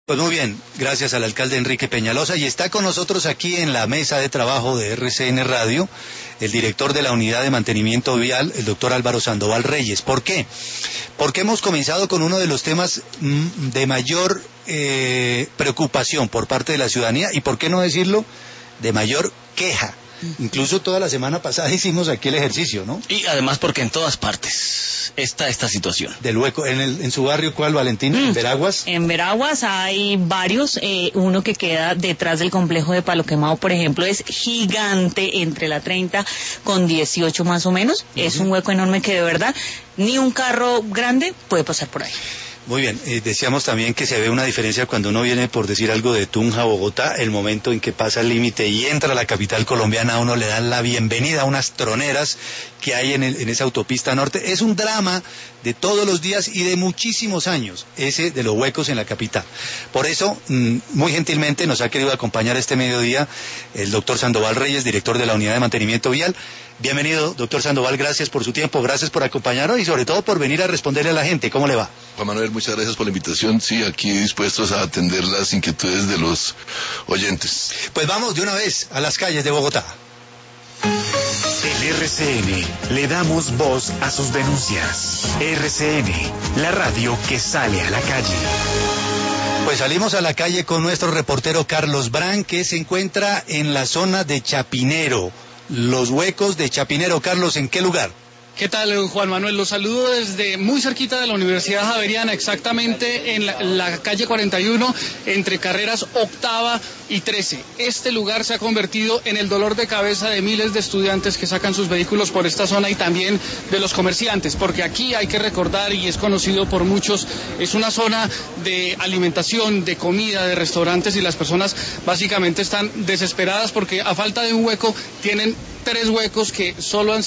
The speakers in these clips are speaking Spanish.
Pues muy bien, gracias al alcalde Enrique Peñalosa, y está con nosotros aquí en la mesa de trabajo de RCN Radio el director de la Unidad de Mantenimiento Vial, el doctor Álvaro Sandoval Reyes. ¿Por qué? Porque hemos comenzado con uno de los temas de mayor preocupación por parte de la ciudadanía y, por qué no decirlo, de mayor queja. Incluso toda la semana pasada hicimos aquí el ejercicio, ¿no? Y además porque en todas partes está esta situación. Del hueco. ¿En su barrio cuál, Valentina? ¿En Veraguas? En Veraguas hay varios. Uno que queda detrás del complejo de Palo Quemado, por ejemplo, es gigante, entre la 30 con 18 más o menos. Es un hueco enorme que de verdad ni un carro grande puede pasar por ahí. Muy bien, decíamos también que se ve una diferencia cuando uno viene, por decir algo, de Tunja a Bogotá, el momento en que pasa el límite y entra a la capital colombiana, a uno le dan la bienvenida a unas troneras que hay en esa autopista norte. Es un drama de todos los días y de muchísimos años, ese de los huecos en la capital. Por eso, muy gentilmente nos ha querido acompañar este mediodía el doctor Sandoval Reyes, director de la Unidad de Mantenimiento Vial. Bienvenido, doctor Sandoval, gracias por su tiempo, gracias por acompañarnos y sobre todo por venir a responderle a la gente. ¿Cómo le va? Juan Manuel, muchas gracias por la invitación. Sí, aquí dispuestos a atender las inquietudes de los oyentes. Pues vamos de una vez a las calles de Bogotá. En RCN le damos voz a sus denuncias. RCN, la radio que sale a la calle. Pues salimos a la calle con nuestro reportero Carlos Brán, que se encuentra en la zona de Chapinero. Los huecos de Chapinero. Carlos, ¿en qué lugar? ¿Qué tal, Juan Manuel? Los saludo desde muy cerquita de la Universidad Javeriana, exactamente en la calle 41, entre carreras octava y 13. Este lugar se ha convertido en el dolor de cabeza de miles de estudiantes que sacan sus vehículos por esta zona y también de los comerciantes, porque aquí hay que recordar, y es conocido por muchos, es una zona de alimentación, de comida, de restaurantes, y las personas básicamente están desesperadas porque a falta de un hueco tienen 3 huecos que solo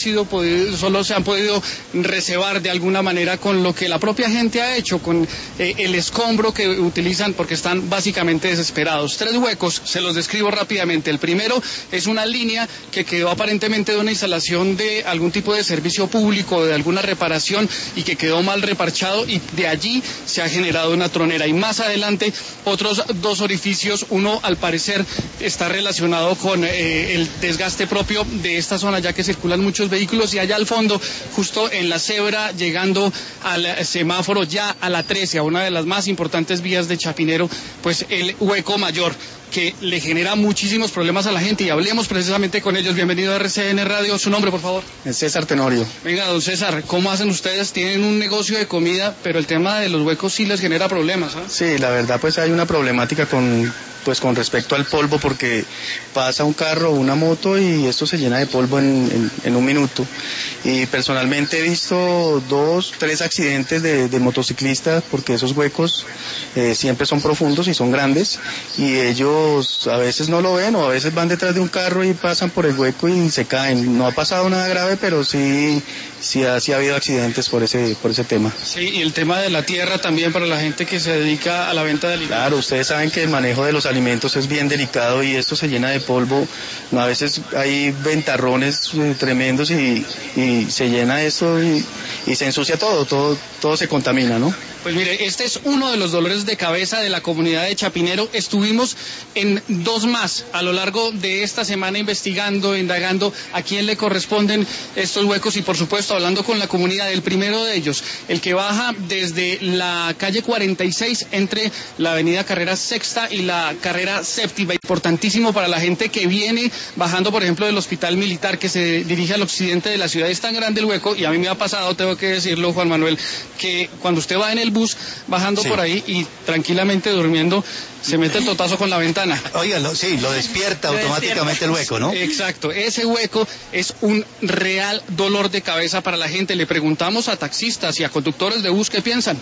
se han podido reservar de alguna manera con lo que la propia gente ha hecho, con el escombro que utilizan, porque están básicamente desesperados. 3 huecos, se los describo rápidamente. El primero es una línea que quedó aparentemente de una instalación de algún tipo de servicio público, de alguna reparación, y que quedó mal reparchado, y de allí se ha generado una tronera. Y más adelante otros 2 orificios, uno al parecer está relacionado con el desgaste propio de esta zona, ya que circulan muchos vehículos, y allá al fondo, justo en la cebra, llegando al semáforo, ya a la 13, a una de las más importantes vías de Chapinero, pues el hueco mayor, que le genera muchísimos problemas a la gente, y hablemos precisamente con ellos. Bienvenido a RCN Radio. ¿Su nombre, por favor? César Tenorio. Venga, don César, ¿cómo hacen ustedes? Tienen un negocio de comida, pero el tema de los huecos sí les genera problemas, ¿eh? Sí, la verdad pues hay una problemática con respecto al polvo, porque pasa un carro o una moto y esto se llena de polvo en un minuto. Y personalmente he visto 2, 3 accidentes de motociclistas, porque esos huecos siempre son profundos y son grandes, y ellos a veces no lo ven, o a veces van detrás de un carro y pasan por el hueco y se caen. No ha pasado nada grave, pero sí ha habido accidentes por ese tema. Sí, y el tema de la tierra también para la gente que se dedica a la venta de alimentos. Claro, ustedes saben que el manejo de los alimentos es bien delicado, y esto se llena de polvo. A veces hay ventarrones tremendos y se llena esto y se ensucia todo se contamina, ¿no? Pues mire, este es uno de los dolores de cabeza de la comunidad de Chapinero. Estuvimos en 2 más a lo largo de esta semana investigando, indagando a quién le corresponden estos huecos, y por supuesto hablando con la comunidad. El primero de ellos, el que baja desde la calle 46 entre la avenida Carrera Sexta y la Carrera Séptima, importantísimo para la gente que viene bajando, por ejemplo, del Hospital Militar, que se dirige al occidente de la ciudad. Es tan grande el hueco, y a mí me ha pasado, tengo que decirlo, Juan Manuel, que cuando usted va en el bus bajando por ahí y tranquilamente durmiendo, se mete el totazo con la ventana. Oiga, lo despierta automáticamente el hueco, ¿no? Exacto, ese hueco es un real dolor de cabeza para la gente. Le preguntamos a taxistas y a conductores de bus qué piensan.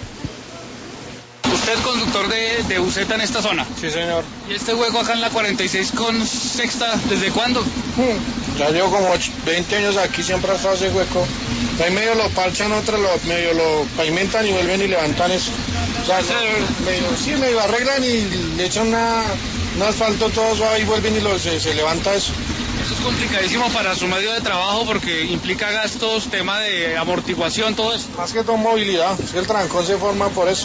¿Usted es conductor de buseta en esta zona? Sí, señor. ¿Y este hueco acá en la 46 con Sexta, desde cuándo? Ya llevo como 20 años aquí, siempre ha estado ese hueco. Ahí medio lo parchan, medio lo pavimentan y vuelven y levantan eso. O sea, medio arreglan y le echan un asfalto todo suave y vuelven y se levanta eso. Eso es complicadísimo para su medio de trabajo, porque implica gastos, tema de amortiguación, todo eso. Más que todo movilidad, es que el trancón se forma por eso.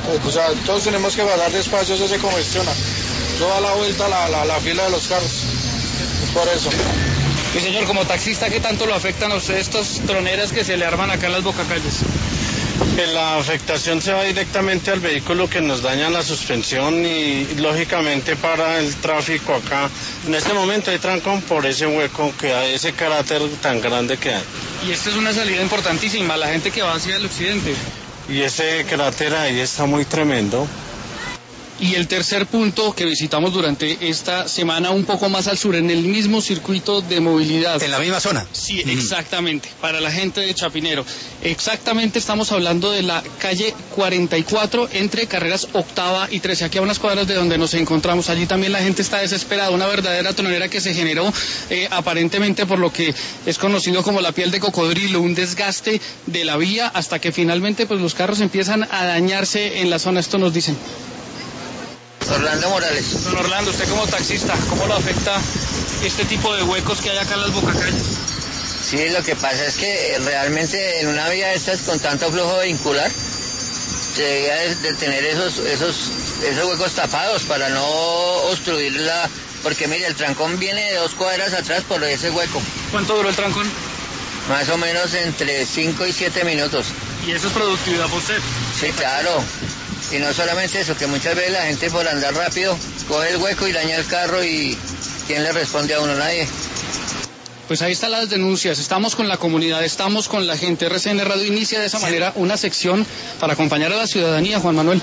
O sea, todos tenemos que pasar despacio, eso se congestiona. Eso da la vuelta a la fila de los carros. Por eso. Y señor, como taxista, ¿qué tanto lo afectan a usted estas troneras que se le arman acá en las bocacalles? La afectación se va directamente al vehículo, que nos daña la suspensión y lógicamente para el tráfico acá. En este momento hay trancón por ese hueco que hay, ese cráter tan grande que hay. Y esta es una salida importantísima, la gente que va hacia el occidente. Y ese cráter ahí está muy tremendo. Y el tercer punto que visitamos durante esta semana, un poco más al sur, en el mismo circuito de movilidad. ¿En la misma zona? Sí, exactamente, para la gente de Chapinero. Exactamente, estamos hablando de la calle 44 entre carreras octava y 13, aquí a unas cuadras de donde nos encontramos. Allí también la gente está desesperada, una verdadera tronera que se generó aparentemente por lo que es conocido como la piel de cocodrilo, un desgaste de la vía hasta que finalmente pues los carros empiezan a dañarse en la zona, esto nos dicen. Orlando Morales. Don Orlando, usted como taxista, ¿cómo lo afecta este tipo de huecos que hay acá en las bocacalles? Sí, lo que pasa es que realmente en una vía de estas con tanto flujo vehicular se debería de tener esos huecos tapados para no obstruirla, porque mire, el trancón viene de 2 cuadras atrás por ese hueco. ¿Cuánto duró el trancón? Más o menos entre 5 y 7 minutos. ¿Y eso es productividad por usted? Sí, claro. Y no solamente eso, que muchas veces la gente por andar rápido coge el hueco y daña el carro y ¿quién le responde a uno? Nadie. Pues ahí están las denuncias, estamos con la comunidad, estamos con la gente. RCN Radio inicia de esa manera una sección para acompañar a la ciudadanía, Juan Manuel.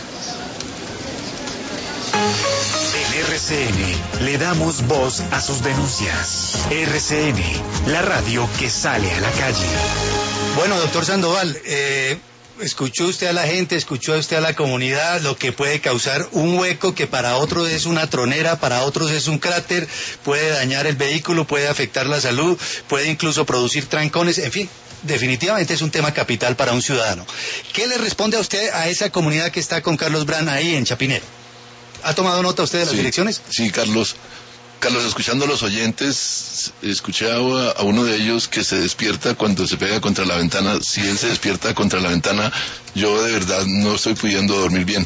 En RCN le damos voz a sus denuncias. RCN, la radio que sale a la calle. Bueno, doctor Sandoval, escuchó usted a la gente, escuchó usted a la comunidad, lo que puede causar un hueco que para otros es una tronera, para otros es un cráter, puede dañar el vehículo, puede afectar la salud, puede incluso producir trancones, en fin. Definitivamente es un tema capital para un ciudadano. ¿Qué le responde a usted a esa comunidad que está con Carlos Bran ahí en Chapinero? ¿Ha tomado nota usted de las direcciones? Sí, Carlos, escuchando a los oyentes, escuché a uno de ellos que se despierta cuando se pega contra la ventana. Si él se despierta contra la ventana, yo de verdad no estoy pudiendo dormir bien.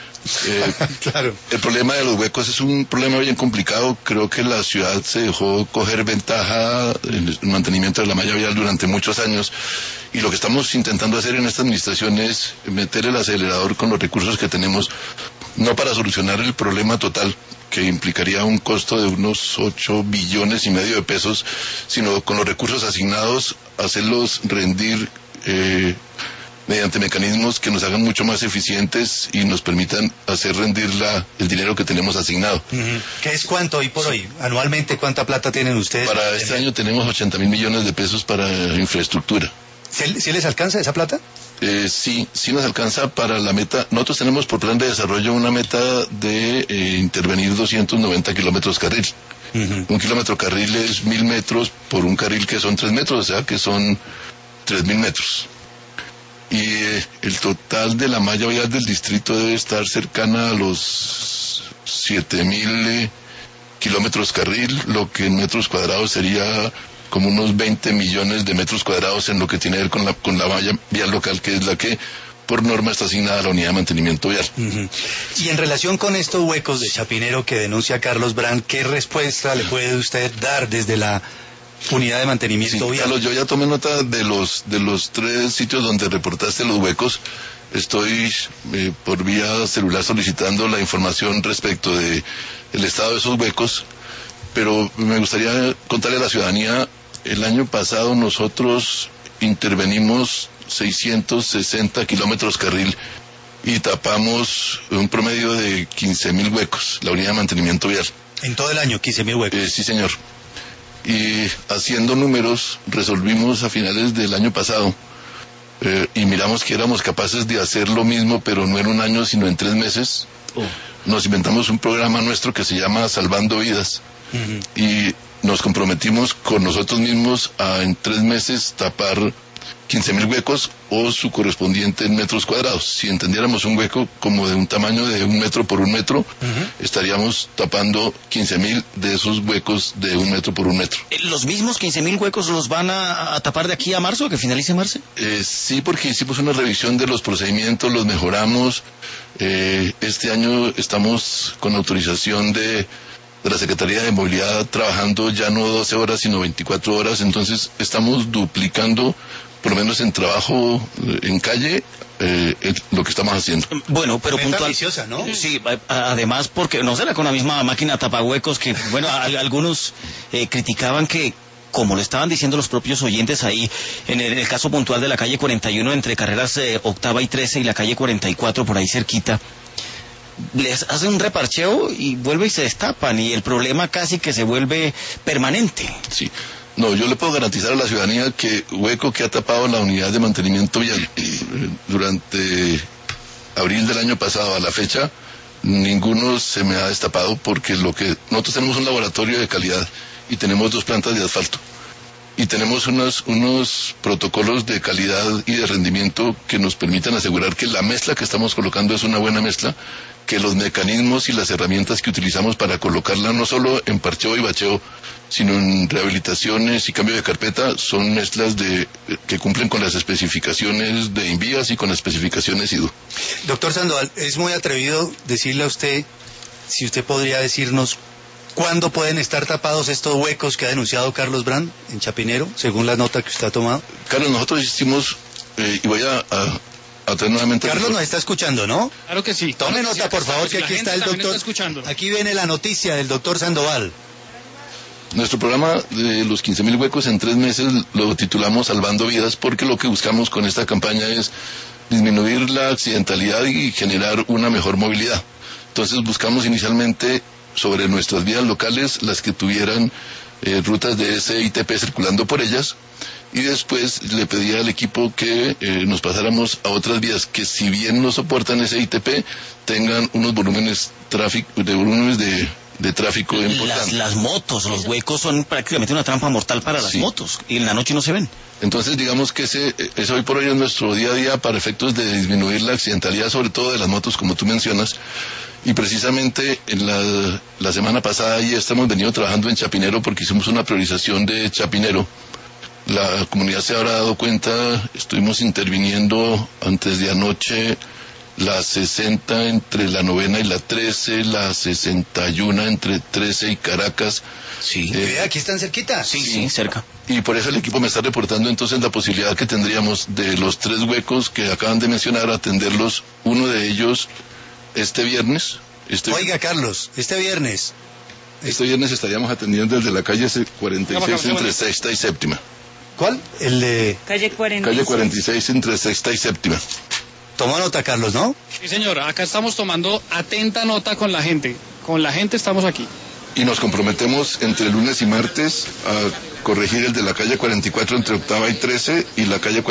Claro. El problema de los huecos es un problema bien complicado. Creo que la ciudad se dejó coger ventaja en el mantenimiento de la malla vial durante muchos años, y lo que estamos intentando hacer en esta administración es meter el acelerador con los recursos que tenemos, no para solucionar el problema total, que implicaría un costo de unos 8,5 billones de pesos, sino con los recursos asignados hacerlos rendir mediante mecanismos que nos hagan mucho más eficientes y nos permitan hacer rendir el dinero que tenemos asignado. ¿Qué es cuánto hoy por hoy? Anualmente, ¿cuánta plata tienen ustedes? Para este año tenemos 80,000 millones de pesos para infraestructura. ¿Sí les alcanza esa plata? Sí nos alcanza para la meta. Nosotros tenemos por plan de desarrollo una meta de intervenir 290 kilómetros carril. Un kilómetro carril es 1.000 metros por un carril que son 3 metros, o sea que son 3.000 metros. Y el total de la malla vial del distrito debe estar cercana a los 7.000 kilómetros carril, lo que en metros cuadrados sería como unos 20 millones de metros cuadrados en lo que tiene que ver con la malla vial local, que es la que por norma está asignada a la unidad de mantenimiento vial. Y en relación con estos huecos de Chapinero que denuncia Carlos Bran, ¿qué respuesta le puede usted dar desde la unidad de mantenimiento vial? Carlos, yo ya tomé nota de los 3 sitios donde reportaste los huecos. Estoy por vía celular solicitando la información respecto de el estado de esos huecos, pero me gustaría contarle a la ciudadanía, el año pasado nosotros intervenimos 660 kilómetros carril y tapamos un promedio de 15.000 huecos, la unidad de mantenimiento vial. ¿En todo el año 15.000 huecos? Sí, señor. Y haciendo números, resolvimos a finales del año pasado y miramos que éramos capaces de hacer lo mismo, pero no en un año, sino en 3 meses. Nos inventamos un programa nuestro que se llama Salvando Vidas. Y nos comprometimos con nosotros mismos a en 3 meses tapar 15.000 huecos o su correspondiente en metros cuadrados. Si entendiéramos un hueco como de un tamaño de 1 metro por 1 metro, estaríamos tapando 15.000 de esos huecos de 1 metro por 1 metro. ¿Los mismos 15.000 huecos los van a tapar de aquí a marzo, que finalice marzo? Sí, porque hicimos una revisión de los procedimientos, los mejoramos. Este año estamos con autorización de la Secretaría de Movilidad trabajando ya no 12 horas sino 24 horas, entonces estamos duplicando, por lo menos en trabajo en calle, lo que estamos haciendo. Bueno, pero puntual. Ambiciosa, ¿no? Sí, además porque no será con la misma máquina tapahuecos que, bueno, algunos criticaban que, como lo estaban diciendo los propios oyentes ahí, en el caso puntual de la calle 41 entre carreras octava y 13 y la calle 44 por ahí cerquita, les hacen un reparcheo y vuelve y se destapan y el problema casi que se vuelve permanente. Sí. No, yo le puedo garantizar a la ciudadanía que hueco que ha tapado la unidad de mantenimiento vial durante abril del año pasado a la fecha, ninguno se me ha destapado, porque nosotros tenemos un laboratorio de calidad y tenemos 2 plantas de asfalto y tenemos unos protocolos de calidad y de rendimiento que nos permiten asegurar que la mezcla que estamos colocando es una buena mezcla, que los mecanismos y las herramientas que utilizamos para colocarla no solo en parcheo y bacheo, sino en rehabilitaciones y cambio de carpeta, son mezclas que cumplen con las especificaciones de Invías y con las especificaciones IDU. Doctor Sandoval, es muy atrevido decirle a usted, si usted podría decirnos cuándo pueden estar tapados estos huecos que ha denunciado Carlos Brand en Chapinero, según la nota que usted ha tomado. Carlos, nosotros hicimos, y voy a traer nuevamente... Carlos nos está escuchando, ¿no? Claro que sí. Tome nota, por favor, que aquí está el doctor. Aquí viene la noticia del doctor Sandoval. Nuestro programa de los 15.000 huecos en 3 meses lo titulamos Salvando Vidas, porque lo que buscamos con esta campaña es disminuir la accidentalidad y generar una mejor movilidad. Entonces buscamos inicialmente sobre nuestras vías locales las que tuvieran rutas de SITP circulando por ellas, y después le pedí al equipo que nos pasáramos a otras vías que, si bien no soportan SITP, tengan unos volúmenes de tráfico importantes. Las motos, los huecos son prácticamente una trampa mortal para las motos, y en la noche no se ven. Entonces digamos que ese hoy por hoy es nuestro día a día para efectos de disminuir la accidentalidad, sobre todo de las motos, como tú mencionas. Y precisamente en la semana pasada ya hemos venido trabajando en Chapinero, porque hicimos una priorización de Chapinero. La comunidad se habrá dado cuenta, estuvimos interviniendo antes de anoche la 60 entre la 9ª y la 13, la 61 entre 13 y Caracas. Sí. Aquí están cerquita. Sí, cerca. Y por eso el equipo me está reportando entonces la posibilidad que tendríamos de los 3 huecos que acaban de mencionar, atenderlos, uno de ellos este viernes. Oiga, Carlos, este viernes estaríamos atendiendo desde la calle 46 entre 6ª y 7ª. ¿Cuál? El de... Calle 46. Calle 46 entre 6ª y 7ª. Toma nota, Carlos, ¿no? Sí, señor, acá estamos tomando atenta nota con la gente. Con la gente estamos aquí. Y nos comprometemos entre lunes y martes a corregir el de la calle 44 entre 8ª y 13 y la calle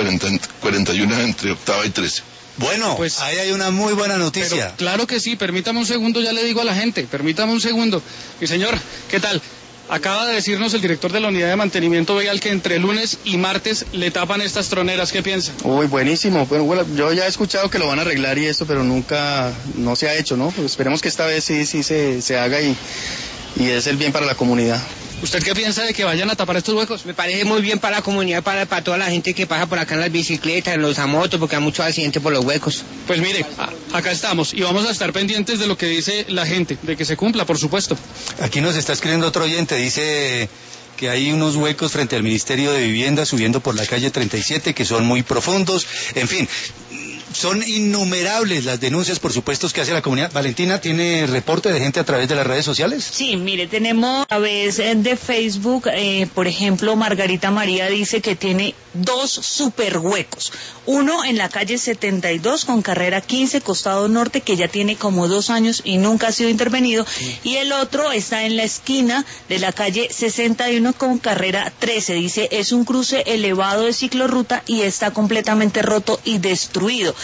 41 entre 8ª y 13. Bueno, pues ahí hay una muy buena noticia. Pero, claro que sí, permítame un segundo, ya le digo a la gente, permítame un segundo. Mi señor, ¿qué tal? Acaba de decirnos el director de la unidad de mantenimiento vial que entre lunes y martes le tapan estas troneras. ¿Qué piensa? Uy, buenísimo. Bueno, yo ya he escuchado que lo van a arreglar y esto, pero nunca, no se ha hecho, ¿no? Pues esperemos que esta vez sí se haga y es el bien para la comunidad. ¿Usted qué piensa de que vayan a tapar estos huecos? Me parece muy bien para la comunidad, para toda la gente que pasa por acá en las bicicletas, en los motos, porque hay muchos accidentes por los huecos. Pues mire, acá estamos y vamos a estar pendientes de lo que dice la gente, de que se cumpla, por supuesto. Aquí nos está escribiendo otro oyente, dice que hay unos huecos frente al Ministerio de Vivienda subiendo por la calle 37 que son muy profundos, en fin. Son innumerables las denuncias, por supuesto, que hace la comunidad. Valentina, ¿tiene reporte de gente a través de las redes sociales? Sí, mire, tenemos a través de Facebook, por ejemplo, Margarita María dice que tiene 2 super huecos. Uno en la calle 72 con carrera 15, costado norte, que ya tiene como 2 años y nunca ha sido intervenido. Sí. Y el otro está en la esquina de la calle 61 con carrera 13. Dice, es un cruce elevado de ciclorruta y está completamente roto y destruido.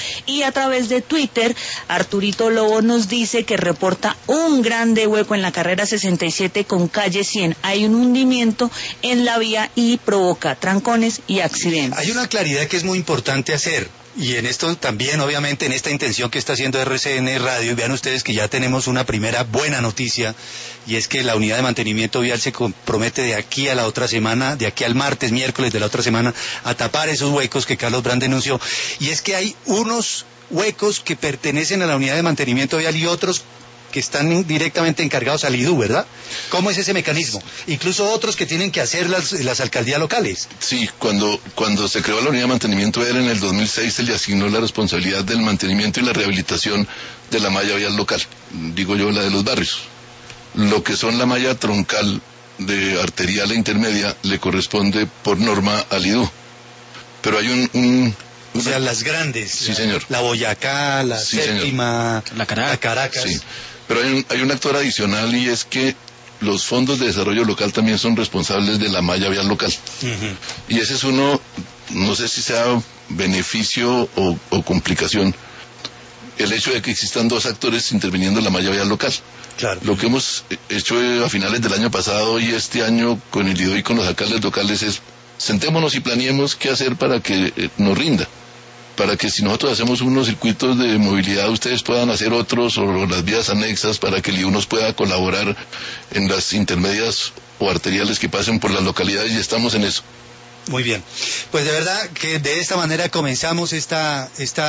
Y a través de Twitter, Arturito Lobo nos dice que reporta un grande hueco en la carrera 67 con calle 100. Hay un hundimiento en la vía y provoca trancones y accidentes. Hay una claridad que es muy importante hacer. Y en esto también, obviamente, en esta intención que está haciendo RCN Radio, vean ustedes que ya tenemos una primera buena noticia, y es que la unidad de mantenimiento vial se compromete de aquí a la otra semana, de aquí al martes, miércoles de la otra semana, a tapar esos huecos que Carlos Brand denunció. Y es que hay unos huecos que pertenecen a la unidad de mantenimiento vial y otros que están directamente encargados al IDU, ¿verdad? ¿Cómo es ese mecanismo? Incluso otros que tienen que hacer las alcaldías locales. Sí, cuando se creó la unidad de mantenimiento vial en el 2006, se le asignó la responsabilidad del mantenimiento y la rehabilitación de la malla vial local, digo yo, la de los barrios. Lo que son la malla troncal de arterial e intermedia le corresponde por norma al IDU. Pero hay o sea, las grandes. Sí, señor. La Boyacá, la sí, Séptima, señor. la Caracas. Sí. Pero hay un actor adicional, y es que los fondos de desarrollo local también son responsables de la malla vial local. Y ese es uno, no sé si sea beneficio o complicación, el hecho de que existan dos actores interviniendo en la malla vial local. Claro. Lo que hemos hecho a finales del año pasado y este año con el IDO y con los alcaldes locales es: sentémonos y planeemos qué hacer para que nos rinda, para que si nosotros hacemos unos circuitos de movilidad, ustedes puedan hacer otros, o las vías anexas, para que el IDU nos pueda colaborar en las intermedias o arteriales que pasen por las localidades, y estamos en eso. Muy bien. Pues de verdad que de esta manera comenzamos esta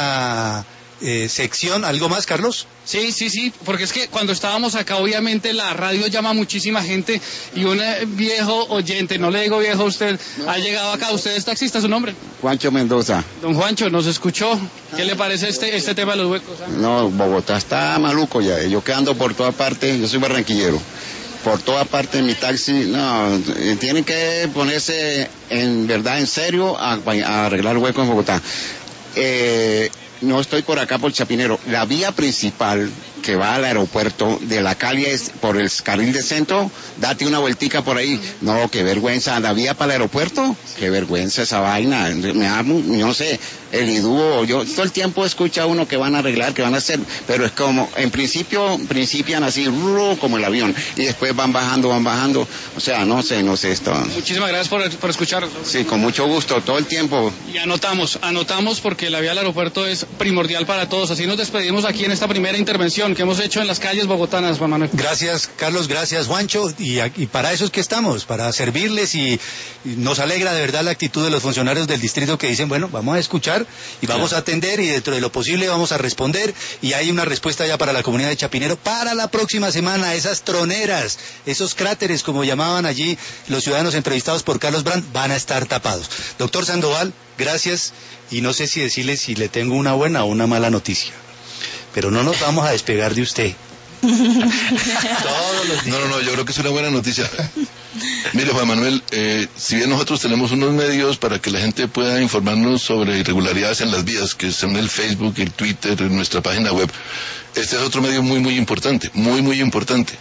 sección. ¿Algo más, Carlos? Sí, porque es que cuando estábamos acá, obviamente la radio llama a muchísima gente, y un viejo oyente, no le digo viejo a usted, ha llegado acá. ¿Usted es taxista? ¿Su nombre? Juancho Mendoza. Don Juancho, ¿nos escuchó? ¿Qué le parece este tema de los huecos? No, Bogotá está maluco ya. Yo que ando por toda parte, yo soy barranquillero. Por toda parte en mi taxi, no, tienen que ponerse en verdad, en serio, a arreglar huecos en Bogotá. No estoy por acá por Chapinero. La vía principal que va al aeropuerto de la calle es por el carril de centro, date una vueltica por ahí. No, qué vergüenza, la vía para el aeropuerto, qué vergüenza esa vaina. Me amo, no sé, el IDU, yo todo el tiempo escucho a uno que van a arreglar, que van a hacer, pero es como, principian así, como el avión, y después van bajando, o sea, no sé esto. Muchísimas gracias por escucharnos. Sí, con mucho gusto, todo el tiempo. Y anotamos porque la vía al aeropuerto es primordial para todos. Así nos despedimos aquí en esta primera intervención que hemos hecho en las calles bogotanas, Juan Manuel. Gracias, Carlos, gracias, Juancho, y para eso es que estamos, para servirles, y nos alegra de verdad la actitud de los funcionarios del distrito que dicen, bueno, vamos a escuchar y vamos a atender, y dentro de lo posible vamos a responder, y hay una respuesta ya para la comunidad de Chapinero para la próxima semana. Esas troneras, esos cráteres, como llamaban allí los ciudadanos entrevistados por Carlos Brand, van a estar tapados. Doctor Sandoval, gracias, y no sé si decirle si le tengo una buena o una mala noticia, pero no nos vamos a despegar de usted. Todos los días. No, yo creo que es una buena noticia. Mire, Juan Manuel, si bien nosotros tenemos unos medios para que la gente pueda informarnos sobre irregularidades en las vías, que son el Facebook, el Twitter, nuestra página web, este es otro medio muy, muy importante, muy importante.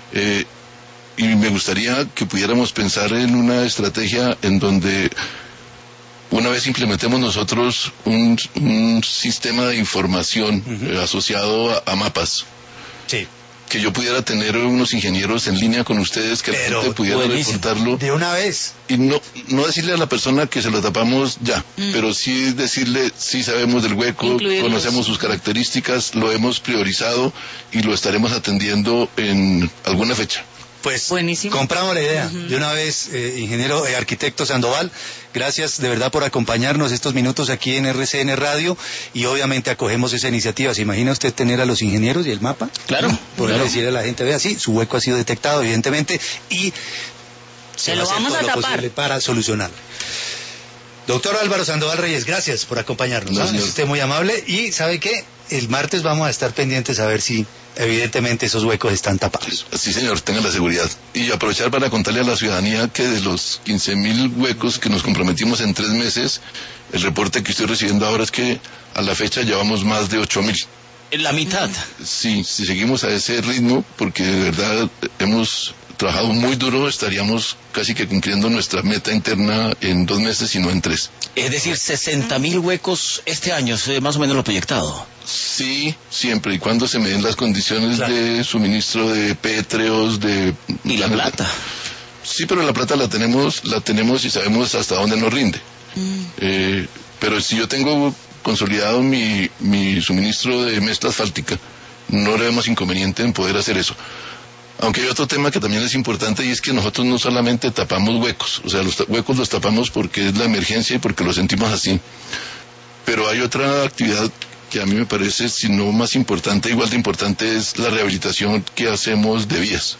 Y me gustaría que pudiéramos pensar en una estrategia en donde, una vez implementemos nosotros un sistema de información asociado a mapas, sí, que yo pudiera tener unos ingenieros en línea con ustedes, que la gente pudiera reportarlo de una vez, y no decirle a la persona que se lo tapamos ya, pero sí decirle, sí sabemos del hueco, conocemos sus características, lo hemos priorizado y lo estaremos atendiendo en alguna fecha. Pues buenísimo. Compramos la idea. De una vez, ingeniero, arquitecto Sandoval, gracias de verdad por acompañarnos estos minutos aquí en RCN Radio, y obviamente acogemos esa iniciativa. ¿Se imagina usted tener a los ingenieros y el mapa? Claro. Poder decirle a la gente, vea, sí, su hueco ha sido detectado, evidentemente, y se lo vamos a tapar para solucionarlo. Doctor Álvaro Sandoval Reyes, gracias por acompañarnos. Es usted muy amable, y ¿sabe qué? El martes vamos a estar pendientes a ver si evidentemente esos huecos están tapados. Sí, señor, tenga la seguridad. Y aprovechar para contarle a la ciudadanía que de los 15.000 huecos que nos comprometimos en 3 meses, el reporte que estoy recibiendo ahora es que a la fecha llevamos más de 8.000. ¿En la mitad? Sí, si seguimos a ese ritmo, porque de verdad hemos trabajado muy duro, estaríamos casi que cumpliendo nuestra meta interna en 2 meses y no en 3. Es decir, 60.000 huecos este año, es más o menos lo proyectado. Sí, siempre y cuando se me den las condiciones de suministro de pétreos, ¿Y la plata? Sí, pero la plata la tenemos y sabemos hasta dónde nos rinde. Pero si yo tengo consolidado mi suministro de mezcla asfáltica, no le vemos inconveniente en poder hacer eso. Aunque hay otro tema que también es importante, y es que nosotros no solamente tapamos huecos, o sea, los huecos los tapamos porque es la emergencia y porque lo sentimos así. Pero hay otra actividad que a mí me parece, si no más importante, igual de importante, es la rehabilitación que hacemos de vías.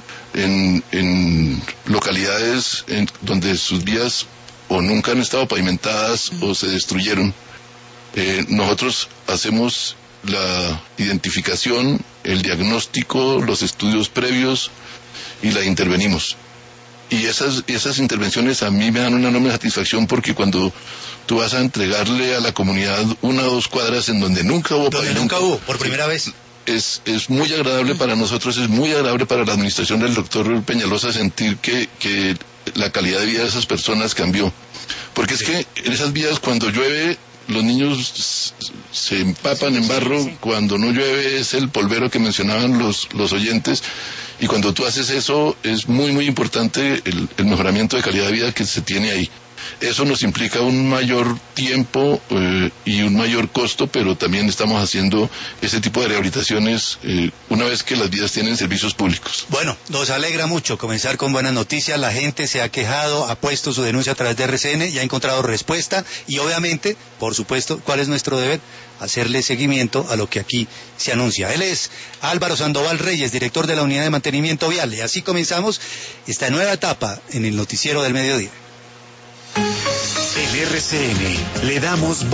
En localidades donde sus vías o nunca han estado pavimentadas o se destruyeron, nosotros hacemos la identificación, el diagnóstico, los estudios previos y la intervenimos. Y esas intervenciones a mí me dan una enorme satisfacción, porque cuando tú vas a entregarle a la comunidad 1 o 2 cuadras en donde nunca hubo pavimento, por primera vez, es muy agradable para nosotros, es muy agradable para la administración del doctor Peñalosa sentir que la calidad de vida de esas personas cambió. Porque es que en esas vías, cuando llueve, los niños se empapan en barro, cuando no llueve es el polvero que mencionaban los oyentes, y cuando tú haces eso es muy muy importante el mejoramiento de calidad de vida que se tiene ahí. Eso nos implica un mayor tiempo y un mayor costo, pero también estamos haciendo ese tipo de rehabilitaciones una vez que las vías tienen servicios públicos. Bueno, nos alegra mucho comenzar con buenas noticias. La gente se ha quejado, ha puesto su denuncia a través de RCN y ha encontrado respuesta, y obviamente, por supuesto, ¿cuál es nuestro deber? Hacerle seguimiento a lo que aquí se anuncia. Él es Álvaro Sandoval Reyes, director de la Unidad de Mantenimiento Vial, y así comenzamos esta nueva etapa en el Noticiero del Mediodía. En RCN le damos